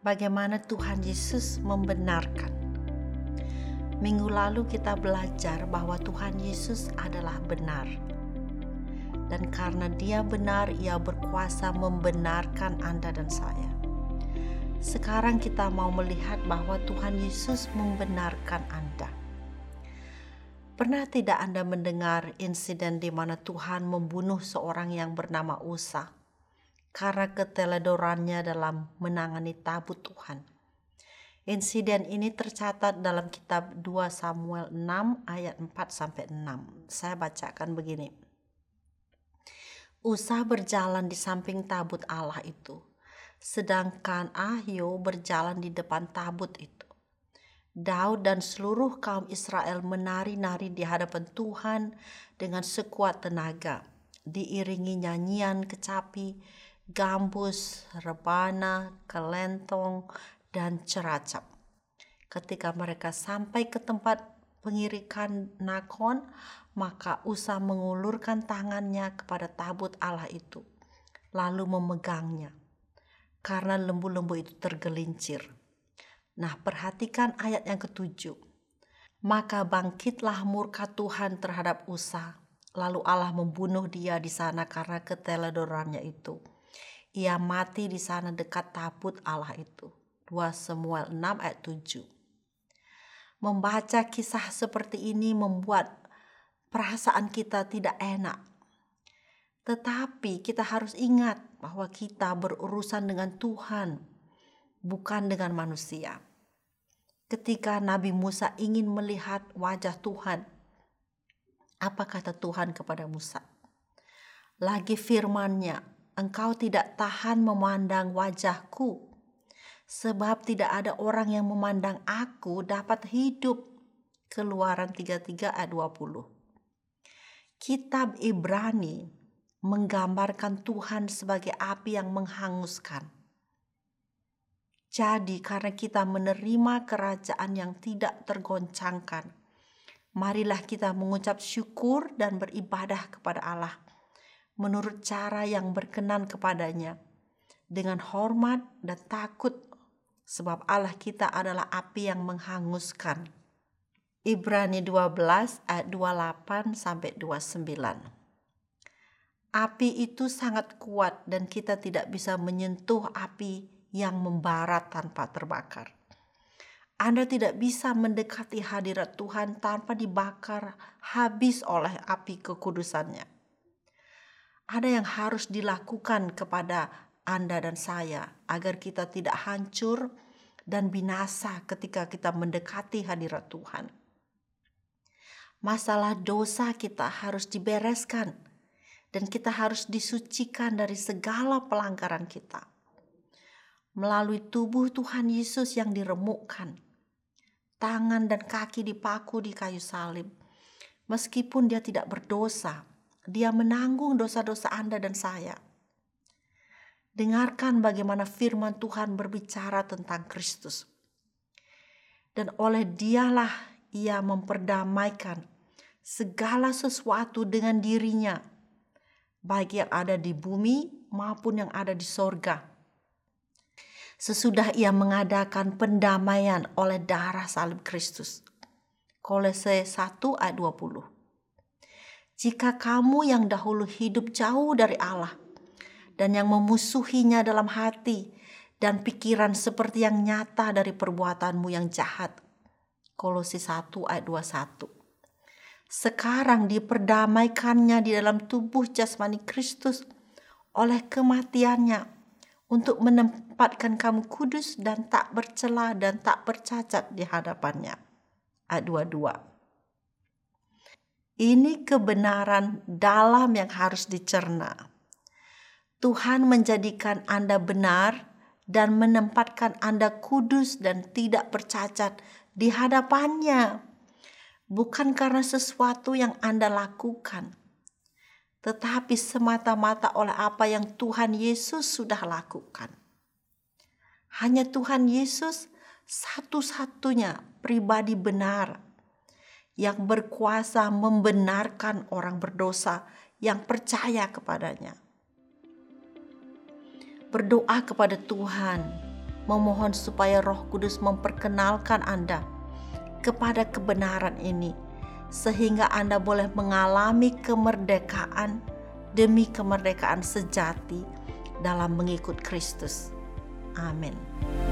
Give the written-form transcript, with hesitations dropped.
Bagaimana Tuhan Yesus membenarkan. Minggu lalu kita belajar bahwa Tuhan Yesus adalah benar. Dan karena Dia benar, Ia berkuasa membenarkan Anda dan saya. Sekarang kita mau melihat bahwa Tuhan Yesus membenarkan Anda. Pernah tidak Anda mendengar insiden di mana Tuhan membunuh seorang yang bernama Usa karena keteledorannya dalam menangani tabut Tuhan? Insiden ini tercatat dalam kitab 2 Samuel 6 ayat 4-6. Saya bacakan begini. Usa berjalan di samping tabut Allah itu, sedangkan Ahio berjalan di depan tabut itu. Daud dan seluruh kaum Israel menari-nari di hadapan Tuhan dengan sekuat tenaga, diiringi nyanyian kecapi, gambus, rebana, kelentong, dan ceracap. Ketika mereka sampai ke tempat pengirikan Nakon, maka Usa mengulurkan tangannya kepada tabut Allah itu, lalu memegangnya, karena lembu-lembu itu tergelincir. Nah, perhatikan ayat yang ke-7. Maka bangkitlah murka Tuhan terhadap Usa, lalu Allah membunuh dia di sana karena keteledorannya itu. Ia mati di sana dekat tabut Allah itu. 2 Samuel 6 ayat 7. Membaca kisah seperti ini membuat perasaan kita tidak enak. Tetapi kita harus ingat bahwa kita berurusan dengan Tuhan, bukan dengan manusia. Ketika Nabi Musa ingin melihat wajah Tuhan, apa kata Tuhan kepada Musa? Lagi firman-Nya, engkau tidak tahan memandang wajahku, sebab tidak ada orang yang memandang aku dapat hidup. Keluaran 33 ayat 20. Kitab Ibrani menggambarkan Tuhan sebagai api yang menghanguskan. Jadi karena kita menerima kerajaan yang tidak tergoncangkan, marilah kita mengucap syukur dan beribadah kepada Allah menurut cara yang berkenan kepadanya, dengan hormat dan takut, sebab Allah kita adalah api yang menghanguskan. Ibrani 12 ayat 28-29. Api itu sangat kuat dan kita tidak bisa menyentuh api yang membara tanpa terbakar. Anda tidak bisa mendekati hadirat Tuhan tanpa dibakar habis oleh api kekudusannya. Ada yang harus dilakukan kepada Anda dan saya agar kita tidak hancur dan binasa ketika kita mendekati hadirat Tuhan. Masalah dosa kita harus dibereskan dan kita harus disucikan dari segala pelanggaran kita melalui tubuh Tuhan Yesus yang diremukkan, tangan dan kaki dipaku di kayu salib. Meskipun dia tidak berdosa, dia menanggung dosa-dosa Anda dan saya. Dengarkan bagaimana firman Tuhan berbicara tentang Kristus. Dan oleh Dialah Ia memperdamaikan segala sesuatu dengan dirinya, baik yang ada di bumi maupun yang ada di sorga. Sesudah Ia mengadakan pendamaian oleh darah salib Kristus. Kolose 1 ayat 20. Jika kamu yang dahulu hidup jauh dari Allah dan yang memusuhinya dalam hati dan pikiran seperti yang nyata dari perbuatanmu yang jahat. Kolose 1 ayat 21. Sekarang diperdamaikannya di dalam tubuh jasmani Kristus oleh kematiannya, untuk menempatkan kamu kudus dan tak bercela dan tak bercacat di hadapannya. Ayat 22. Ini kebenaran dalam yang harus dicerna. Tuhan menjadikan Anda benar dan menempatkan Anda kudus dan tidak bercacat di hadapannya. Bukan karena sesuatu yang Anda lakukan, tetapi semata-mata oleh apa yang Tuhan Yesus sudah lakukan. Hanya Tuhan Yesus satu-satunya pribadi benar yang berkuasa membenarkan orang berdosa yang percaya kepadanya. Berdoa kepada Tuhan memohon supaya Roh Kudus memperkenalkan Anda kepada kebenaran ini, sehingga Anda boleh mengalami kemerdekaan demi kemerdekaan sejati dalam mengikut Kristus. Amin.